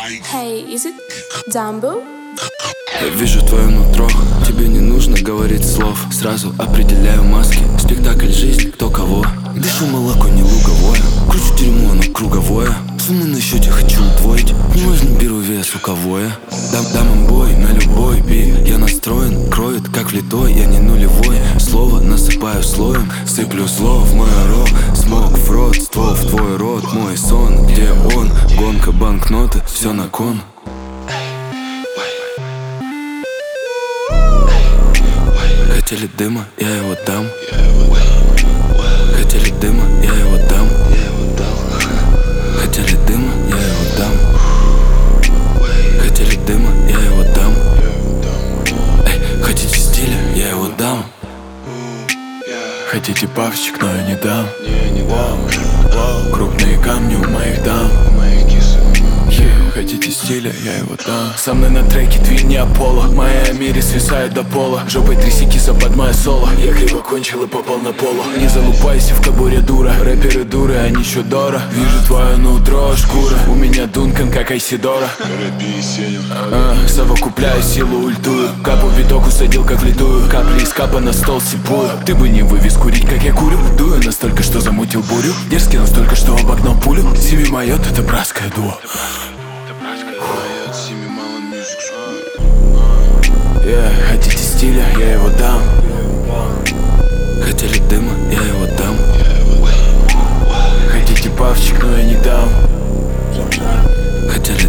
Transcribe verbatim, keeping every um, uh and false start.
Hey, is it Dumbo? Я вижу твое нутро, тебе не нужно говорить слов. Сразу определяю маски, спектакль жизнь, кто кого. Дышу молоко не луговое, кручу дерьмо, оно круговое. Суммы на счете хочу удвоить, неважно беру вес у кого я. Дам, дам им бой на любой бит, я настроен, кроет как влитой, я не нулевой. Слово насыпаю слоем, сыплю слов в мой рот. Смог в рот, ствол в твой рот, мой сон, где он? Гонка банкноты, все на кон. Хотели дыма, я его дам. Хотели дыма, я его дам. Хотели дыма, я его дам. Хотели дыма, я его дам. Эй, хотите стиля, я его дам. Хотите павчик, но я не дам. Крупные камни у моих дам. Хотите стиля, я его дам. Со мной на треке двини Аполло. Моя мире свисает до пола. Жопой тряси киса под мое соло. Я криво кончил и попал на поло. Не залупайся в кобуре дура. Рэперы дуры, они чудора. Вижу твое нутро, шкура. У меня Дункан, как Айсидора. а, Совокупляю силу, ультую. Капу в биток усадил, как влитую. Капли из капа на стол сипую. Ты бы не вывез курить, как я курю. Дую настолько, что замутил бурю. Дерзкий настолько, что обогнал пулю. Семи майот, это братское дуо. Yeah, хотите стиля, я его дам. Хотели дыма, я его дам. Хотите павчик, но я не дам. Хотели